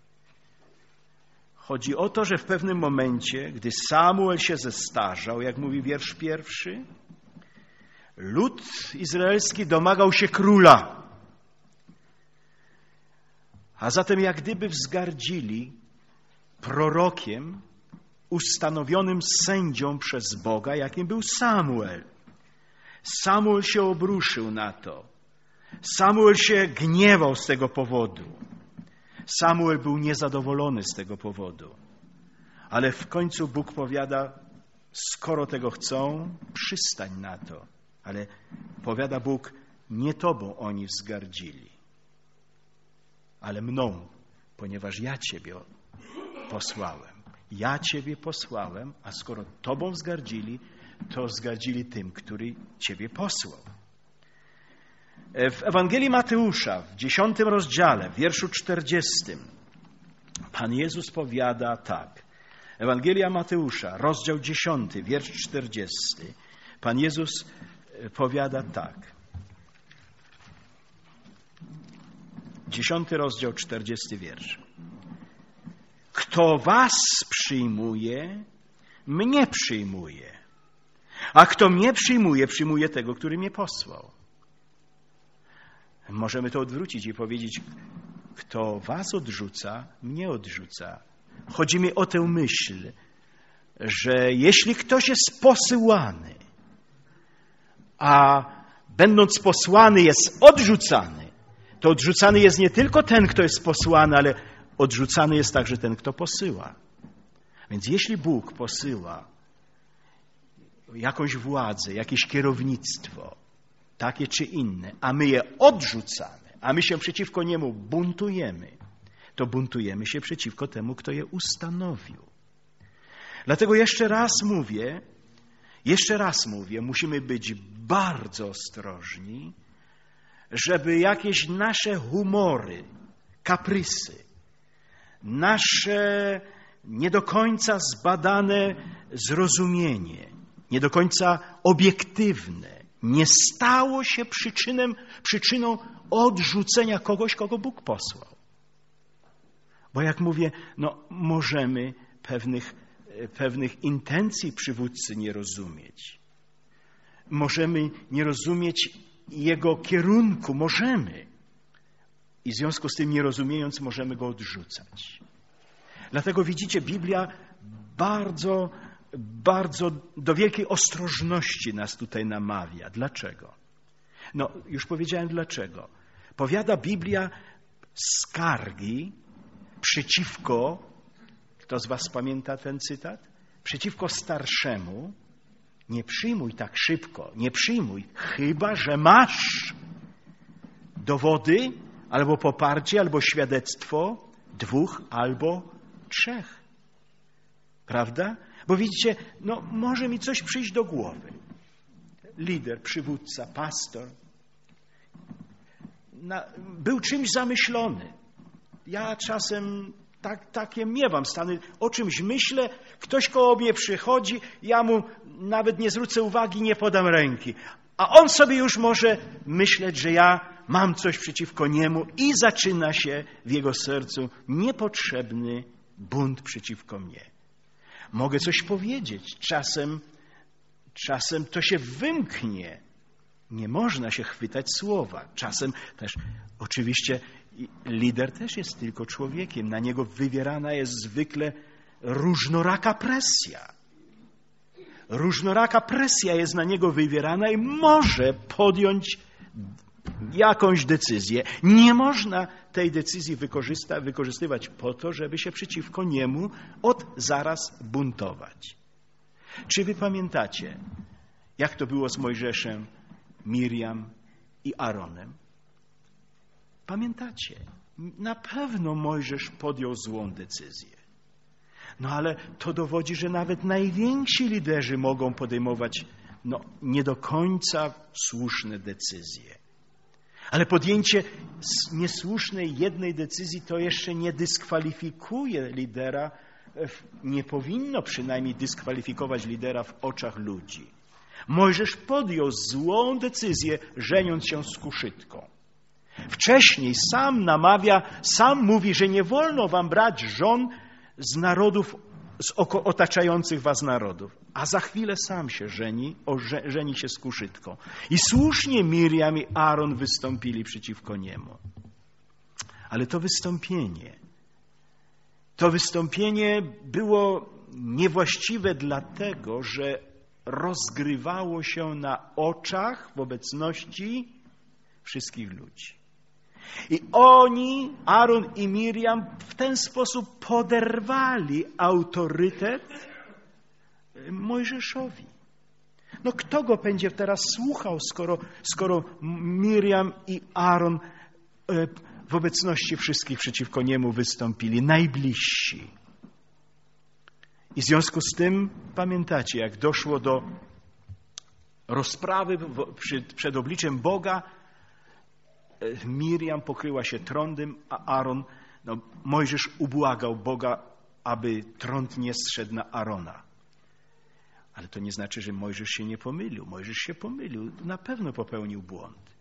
Chodzi o to, że w pewnym momencie, gdy Samuel się zestarzał, jak mówi wiersz 1, lud izraelski domagał się króla. A zatem jak gdyby wzgardzili prorokiem, ustanowionym sędzią przez Boga, jakim był Samuel. Samuel się obruszył na to. Samuel się gniewał z tego powodu. Samuel był niezadowolony z tego powodu. Ale w końcu Bóg powiada, skoro tego chcą, przystań na to. Ale powiada Bóg, nie Tobą oni wzgardzili, ale mną, ponieważ ja Ciebie posłałem. Ja Ciebie posłałem, a skoro Tobą wzgardzili, to wzgardzili tym, który Ciebie posłał. W Ewangelii Mateusza, w 10 rozdziale, w wierszu 40, Pan Jezus powiada tak. Ewangelia Mateusza, rozdział 10, wiersz 40. Pan Jezus powiada tak. 10 rozdział, 40 wiersz. Kto was przyjmuje, mnie przyjmuje. A kto mnie przyjmuje, przyjmuje tego, który mnie posłał. Możemy to odwrócić i powiedzieć, kto was odrzuca, mnie odrzuca. Chodzi mi o tę myśl, że jeśli ktoś jest posyłany, a będąc posłany jest odrzucany, to odrzucany jest nie tylko ten, kto jest posłany, ale odrzucany jest także ten, kto posyła. Więc jeśli Bóg posyła jakąś władzę, jakieś kierownictwo, takie czy inne, a my je odrzucamy, a my się przeciwko niemu buntujemy, to buntujemy się przeciwko temu, kto je ustanowił. Dlatego jeszcze raz mówię, musimy być bardzo ostrożni, żeby jakieś nasze humory, kaprysy, nasze nie do końca zbadane zrozumienie, nie do końca obiektywne, nie stało się przyczyną odrzucenia kogoś, kogo Bóg posłał. Bo jak mówię, możemy pewnych intencji przywódcy nie rozumieć. Możemy nie rozumieć jego kierunku, możemy. I w związku z tym, nie rozumiejąc, możemy go odrzucać. Dlatego widzicie, Biblia bardzo do wielkiej ostrożności nas tutaj namawia. Dlaczego? Już powiedziałem dlaczego. Powiada Biblia skargi przeciwko, kto z was pamięta ten cytat? Przeciwko starszemu. Nie przyjmuj tak szybko, nie przyjmuj, chyba że masz dowody, albo poparcie, albo świadectwo 2 albo 3. Prawda? Bo widzicie, może mi coś przyjść do głowy. Lider, przywódca, pastor był czymś zamyślony. Ja czasem takie miewam stany, o czymś myślę, ktoś koło mnie przychodzi, ja mu nawet nie zwrócę uwagi, nie podam ręki. A on sobie już może myśleć, że ja mam coś przeciwko niemu i zaczyna się w jego sercu niepotrzebny bunt przeciwko mnie. Mogę coś powiedzieć, czasem to się wymknie. Nie można się chwytać słowa. Czasem też, oczywiście, lider też jest tylko człowiekiem. Na niego wywierana jest zwykle różnoraka presja. Różnoraka presja jest na niego wywierana i może podjąć jakąś decyzję. Nie można tej decyzji wykorzystywać po to, żeby się przeciwko niemu od zaraz buntować. Czy wy pamiętacie, jak to było z Mojżeszem, Miriam i Aaronem? Pamiętacie? Na pewno Mojżesz podjął złą decyzję. No ale to dowodzi, że nawet najwięksi liderzy mogą podejmować nie do końca słuszne decyzje. Ale podjęcie niesłusznej jednej decyzji to jeszcze nie dyskwalifikuje lidera, nie powinno przynajmniej dyskwalifikować lidera w oczach ludzi. Mojżesz podjął złą decyzję, żeniąc się z Kuszytką. Wcześniej sam mówi, że nie wolno wam brać żon z narodów, z otaczających was narodów. A za chwilę sam się żeni się z Kuszytką. I słusznie Miriam i Aaron wystąpili przeciwko niemu. Ale to wystąpienie było niewłaściwe dlatego, że rozgrywało się na oczach w obecności wszystkich ludzi. I oni, Aaron i Miriam, w ten sposób poderwali autorytet Mojżeszowi. Kto go będzie teraz słuchał, skoro Miriam i Aaron w obecności wszystkich przeciwko niemu wystąpili, najbliżsi. I w związku z tym pamiętacie, jak doszło do rozprawy przed obliczem Boga, Miriam pokryła się trądem, a Aaron, Mojżesz ubłagał Boga, aby trąd nie zszedł na Aarona. Ale to nie znaczy, że Mojżesz się nie pomylił. Mojżesz się pomylił, na pewno popełnił błąd.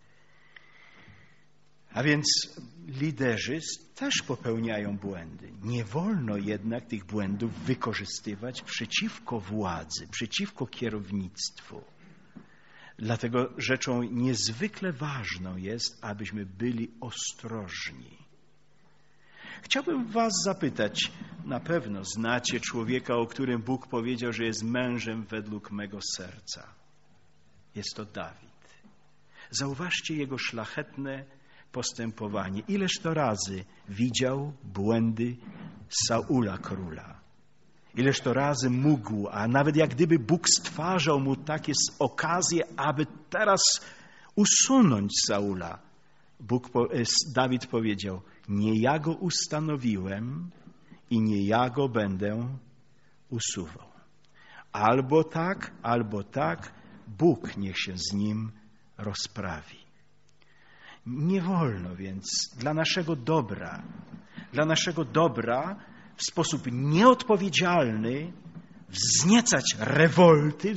A więc liderzy też popełniają błędy. Nie wolno jednak tych błędów wykorzystywać przeciwko władzy, przeciwko kierownictwu. Dlatego rzeczą niezwykle ważną jest, abyśmy byli ostrożni. Chciałbym was zapytać, na pewno znacie człowieka, o którym Bóg powiedział, że jest mężem według mego serca. Jest to Dawid. Zauważcie jego szlachetne postępowanie. Ileż to razy widział błędy Saula króla. Ileż to razy mógł, a nawet jak gdyby Bóg stwarzał mu takie okazje, aby teraz usunąć Saula. Dawid powiedział, nie ja go ustanowiłem i nie ja go będę usuwał. Albo tak, Bóg niech się z nim rozprawi. Nie wolno więc dla naszego dobra w sposób nieodpowiedzialny wzniecać rewolty,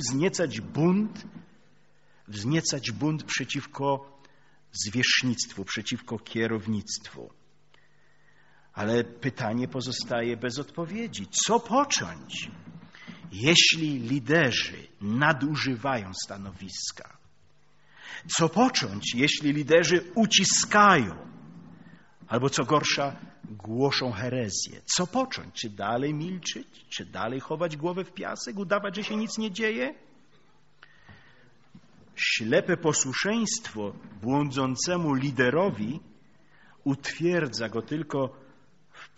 wzniecać bunt przeciwko zwierzchnictwu, przeciwko kierownictwu. Ale pytanie pozostaje bez odpowiedzi. Co począć, jeśli liderzy nadużywają stanowiska? Co począć, jeśli liderzy uciskają, albo co gorsza, głoszą herezję? Co począć? Czy dalej milczeć? Czy dalej chować głowę w piasek, udawać, że się nic nie dzieje? Ślepe posłuszeństwo błądzącemu liderowi utwierdza go tylko w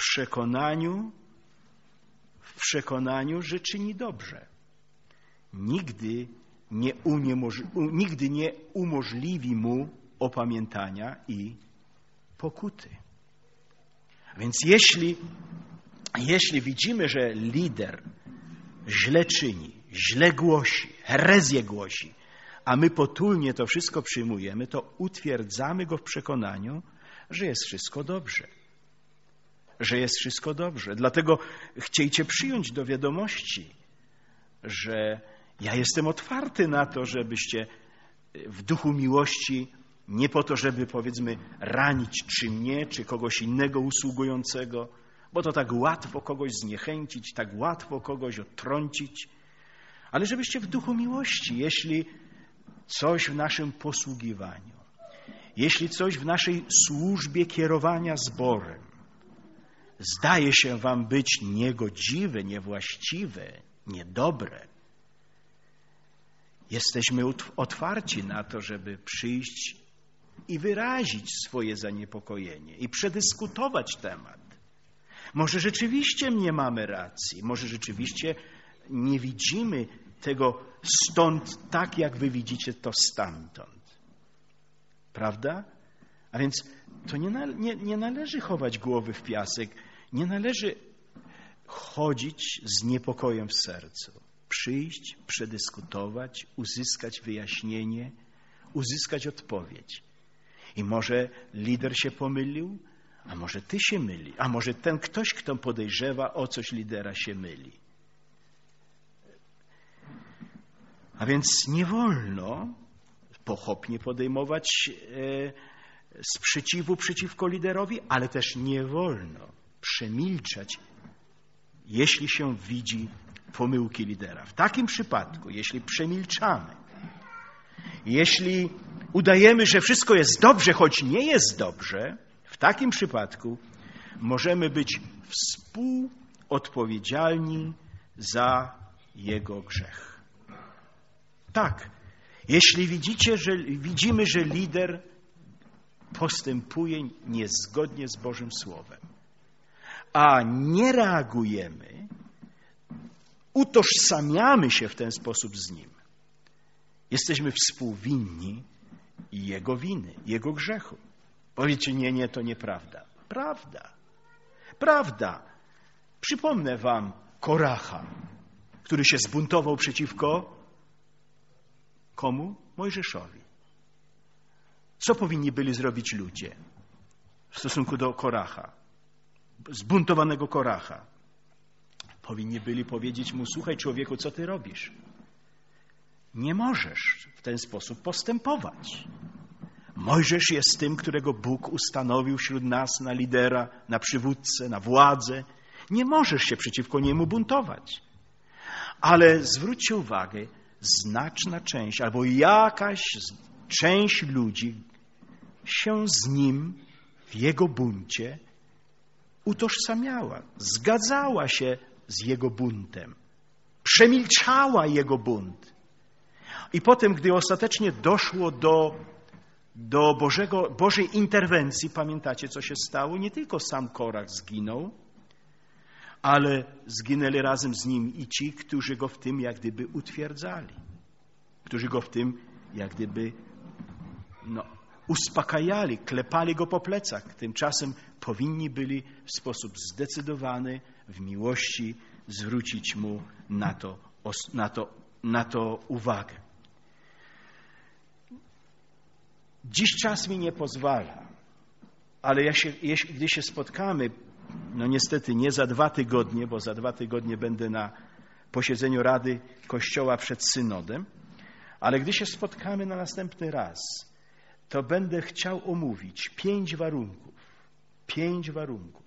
przekonaniu, że czyni dobrze. Nigdy nie umożliwi mu opamiętania i pokuty. Więc jeśli widzimy, że lider źle czyni, źle głosi, herezję głosi, a my potulnie to wszystko przyjmujemy, to utwierdzamy go w przekonaniu, że jest wszystko dobrze. Że jest wszystko dobrze. Dlatego chciejcie przyjąć do wiadomości, że ja jestem otwarty na to, żebyście w duchu miłości Nie po to, żeby, powiedzmy, ranić czy mnie, czy kogoś innego usługującego, bo to tak łatwo kogoś zniechęcić, tak łatwo kogoś odtrącić, ale żebyście w duchu miłości, jeśli coś w naszym posługiwaniu, jeśli coś w naszej służbie kierowania zborem zdaje się wam być niegodziwe, niewłaściwe, niedobre, jesteśmy otwarci na to, żeby przyjść i wyrazić swoje zaniepokojenie i przedyskutować temat. Może rzeczywiście nie mamy racji, może rzeczywiście nie widzimy tego stąd tak, jak wy widzicie to stamtąd. Prawda? A więc to nie należy chować głowy w piasek, nie należy chodzić z niepokojem w sercu. Przyjść, przedyskutować, uzyskać wyjaśnienie, uzyskać odpowiedź. I może lider się pomylił, a może ty się myli, a może ten ktoś, kto podejrzewa o coś lidera, się myli. A więc nie wolno pochopnie podejmować sprzeciwu przeciwko liderowi, ale też nie wolno przemilczać, jeśli się widzi pomyłki lidera. W takim przypadku, jeśli przemilczamy, jeśli udajemy, że wszystko jest dobrze, choć nie jest dobrze, w takim przypadku możemy być współodpowiedzialni za jego grzech. Tak, jeśli widzimy, że lider postępuje niezgodnie z Bożym Słowem, a nie reagujemy, utożsamiamy się w ten sposób z nim. Jesteśmy współwinni jego winy, jego grzechu. Powiecie, nie, to nieprawda. Prawda. Przypomnę wam Koracha, który się zbuntował przeciwko komu? Mojżeszowi. Co powinni byli zrobić ludzie w stosunku do Koracha? Zbuntowanego Koracha. Powinni byli powiedzieć mu, słuchaj człowieku, co ty robisz? Nie możesz w ten sposób postępować. Mojżesz jest tym, którego Bóg ustanowił wśród nas na lidera, na przywódcę, na władzę. Nie możesz się przeciwko niemu buntować. Ale zwróćcie uwagę, znaczna część albo jakaś część ludzi się z nim w jego buncie utożsamiała, zgadzała się z jego buntem, przemilczała jego bunt. I potem, gdy ostatecznie doszło do Bożej interwencji, pamiętacie, co się stało? Nie tylko sam Korach zginął, ale zginęli razem z nim i ci, którzy go w tym jak gdyby utwierdzali, którzy go w tym jak gdyby uspokajali, klepali go po plecach. Tymczasem powinni byli w sposób zdecydowany w miłości zwrócić mu na to uwagę. Dziś czas mi nie pozwala, ale gdy się spotkamy, niestety nie za 2 tygodnie, bo za 2 tygodnie będę na posiedzeniu Rady Kościoła przed synodem, ale gdy się spotkamy na następny raz, to będę chciał omówić 5 warunków. 5 warunków.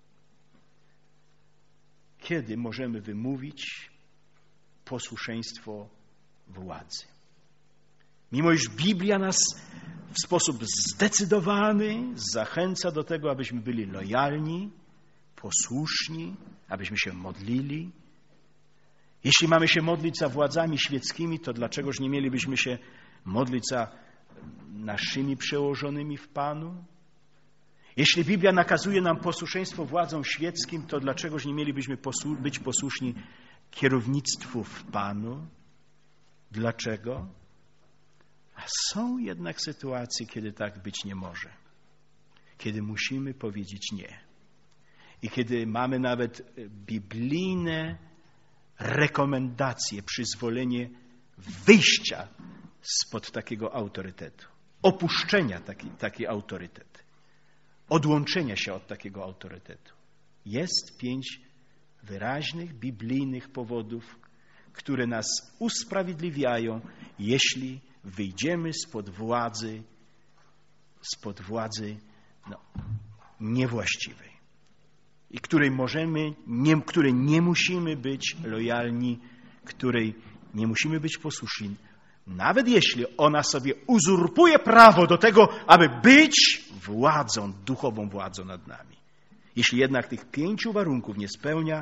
Kiedy możemy wymówić posłuszeństwo władzy? Mimo iż Biblia nas w sposób zdecydowany zachęca do tego, abyśmy byli lojalni, posłuszni, abyśmy się modlili. Jeśli mamy się modlić za władzami świeckimi, to dlaczegoż nie mielibyśmy się modlić za naszymi przełożonymi w Panu? Jeśli Biblia nakazuje nam posłuszeństwo władzom świeckim, to dlaczegoż nie mielibyśmy być posłuszni kierownictwu w Panu? Dlaczego? A są jednak sytuacje, kiedy tak być nie może. Kiedy musimy powiedzieć nie. I kiedy mamy nawet biblijne rekomendacje, przyzwolenie wyjścia spod takiego autorytetu, opuszczenia taki autorytet, odłączenia się od takiego autorytetu. Jest 5 wyraźnych, biblijnych powodów, które nas usprawiedliwiają, jeśli wyjdziemy spod władzy spod władzy niewłaściwej i której nie musimy być lojalni, której nie musimy być posłuszni, nawet jeśli ona sobie uzurpuje prawo do tego, aby być władzą, duchową władzą nad nami. Jeśli jednak tych 5 warunków nie spełnia,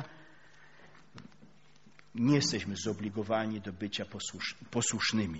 nie jesteśmy zobligowani do bycia posłusznymi.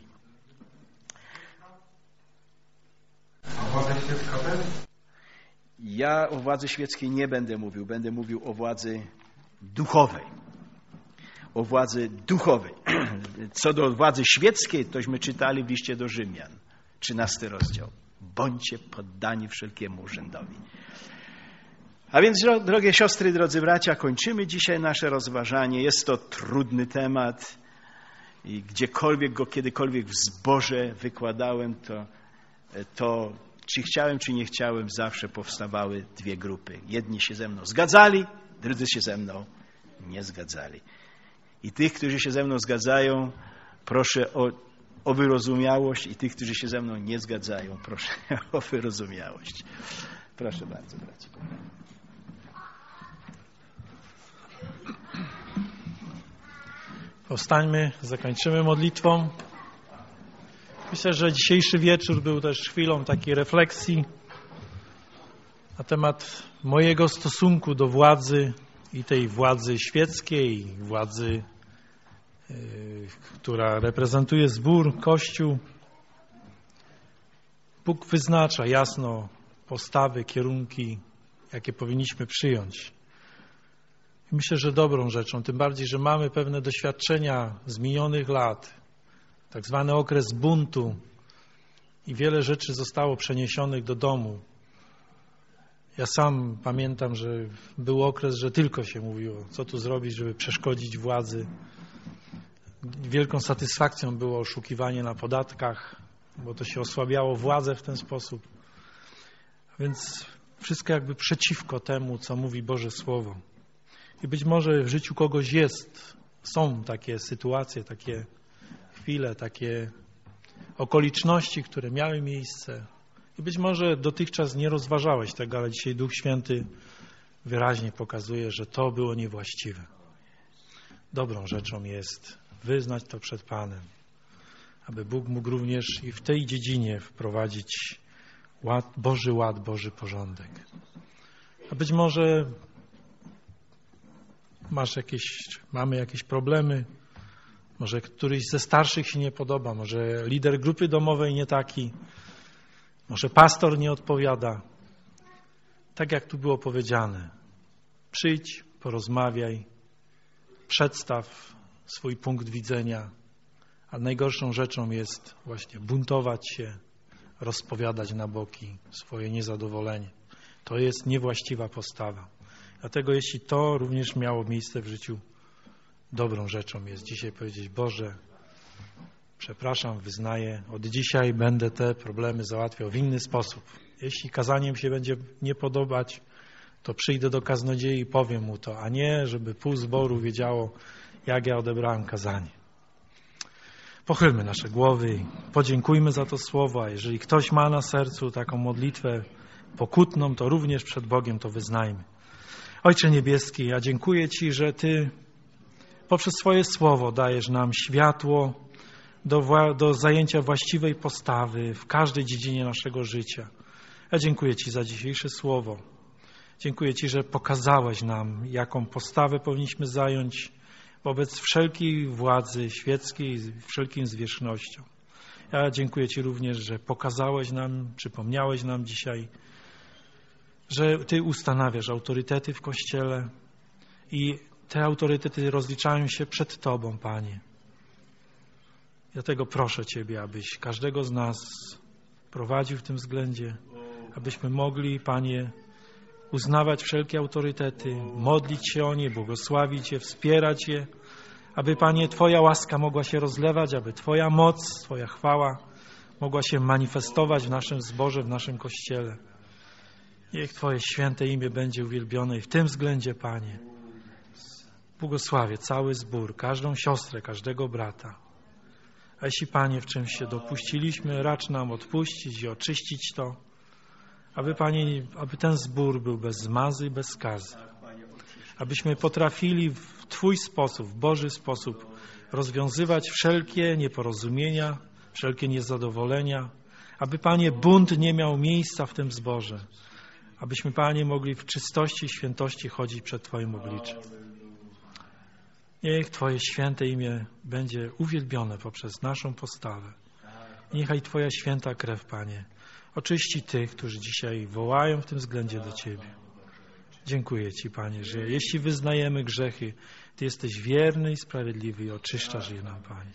A władza świecka też? Ja o władzy świeckiej nie będę mówił o władzy duchowej. O władzy duchowej. Co do władzy świeckiej, tośmy czytali w liście do Rzymian, 13 rozdział. Bądźcie poddani wszelkiemu urzędowi. A więc, drogie siostry, drodzy bracia, kończymy dzisiaj nasze rozważanie. Jest to trudny temat i gdziekolwiek go kiedykolwiek w zborze wykładałem, to czy chciałem, czy nie chciałem, zawsze powstawały 2 grupy. Jedni się ze mną zgadzali, drudzy się ze mną nie zgadzali. I tych, którzy się ze mną zgadzają, proszę o wyrozumiałość, i tych, którzy się ze mną nie zgadzają, proszę o wyrozumiałość. Proszę bardzo, bracia. Powstańmy, zakończymy modlitwą. Myślę, że dzisiejszy wieczór był też chwilą takiej refleksji na temat mojego stosunku do władzy i tej władzy świeckiej, władzy, która reprezentuje zbór, Kościół. Bóg wyznacza jasno postawy, kierunki, jakie powinniśmy przyjąć. I myślę, że dobrą rzeczą, tym bardziej, że mamy pewne doświadczenia z minionych lat, tak zwany okres buntu i wiele rzeczy zostało przeniesionych do domu. Ja sam pamiętam, że był okres, że tylko się mówiło, co tu zrobić, żeby przeszkodzić władzy. Wielką satysfakcją było oszukiwanie na podatkach, bo to się osłabiało władzę w ten sposób. Więc wszystko jakby przeciwko temu, co mówi Boże Słowo. I być może w życiu kogoś są takie sytuacje, takie chwile, takie okoliczności, które miały miejsce. I być może dotychczas nie rozważałeś tego, ale dzisiaj Duch Święty wyraźnie pokazuje, że to było niewłaściwe. Dobrą rzeczą jest wyznać to przed Panem, aby Bóg mógł również i w tej dziedzinie wprowadzić ład, Boży porządek. A być może mamy jakieś problemy, może któryś ze starszych się nie podoba, może lider grupy domowej nie taki, może pastor nie odpowiada. Tak jak tu było powiedziane, przyjdź, porozmawiaj, przedstaw swój punkt widzenia, a najgorszą rzeczą jest właśnie buntować się, rozpowiadać na boki swoje niezadowolenie. To jest niewłaściwa postawa. Dlatego jeśli to również miało miejsce w życiu, dobrą rzeczą jest dzisiaj powiedzieć: Boże, przepraszam, wyznaję, od dzisiaj będę te problemy załatwiał w inny sposób. Jeśli kazaniem się będzie nie podobać, to przyjdę do kaznodziei i powiem mu to, a nie, żeby pół zboru wiedziało, jak ja odebrałem kazanie. Pochylmy nasze głowy i podziękujmy za to słowo, a jeżeli ktoś ma na sercu taką modlitwę pokutną, to również przed Bogiem to wyznajmy. Ojcze Niebieski, ja dziękuję Ci, że Ty poprzez swoje słowo dajesz nam światło do zajęcia właściwej postawy w każdej dziedzinie naszego życia. Ja dziękuję Ci za dzisiejsze słowo. Dziękuję Ci, że pokazałeś nam, jaką postawę powinniśmy zająć wobec wszelkiej władzy świeckiej, wszelkim zwierzchnością. Ja dziękuję Ci również, że pokazałeś nam, przypomniałeś nam dzisiaj, że Ty ustanawiasz autorytety w Kościele i te autorytety rozliczają się przed Tobą, Panie. Dlatego proszę Ciebie, abyś każdego z nas prowadził w tym względzie, abyśmy mogli, Panie, uznawać wszelkie autorytety, modlić się o nie, błogosławić je, wspierać je, aby, Panie, Twoja łaska mogła się rozlewać, aby Twoja moc, Twoja chwała mogła się manifestować w naszym zborze, w naszym Kościele. Niech Twoje święte imię będzie uwielbione i w tym względzie, Panie, błogosławię cały zbór, każdą siostrę, każdego brata. A jeśli, Panie, w czymś się dopuściliśmy, racz nam odpuścić i oczyścić to, aby ten zbór był bez zmazy i bez skazy. Abyśmy potrafili w Twój sposób, w Boży sposób rozwiązywać wszelkie nieporozumienia, wszelkie niezadowolenia. Aby, Panie, bunt nie miał miejsca w tym zborze. Abyśmy, Panie, mogli w czystości i świętości chodzić przed Twoim obliczem. Niech Twoje święte imię będzie uwielbione poprzez naszą postawę. Niechaj Twoja święta krew, Panie, oczyści tych, którzy dzisiaj wołają w tym względzie do Ciebie. Dziękuję Ci, Panie, że jeśli wyznajemy grzechy, Ty jesteś wierny i sprawiedliwy i oczyszczasz je nam, Panie.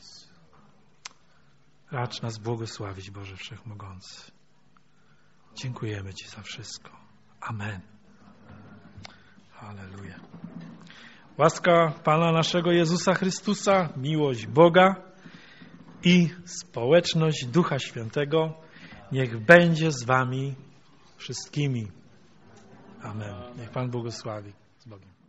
Racz nas błogosławić, Boże Wszechmogący. Dziękujemy Ci za wszystko. Amen. Halleluja. Łaska Pana naszego Jezusa Chrystusa, miłość Boga i społeczność Ducha Świętego niech będzie z Wami wszystkimi. Amen. Niech Pan błogosławi. Z Bogiem.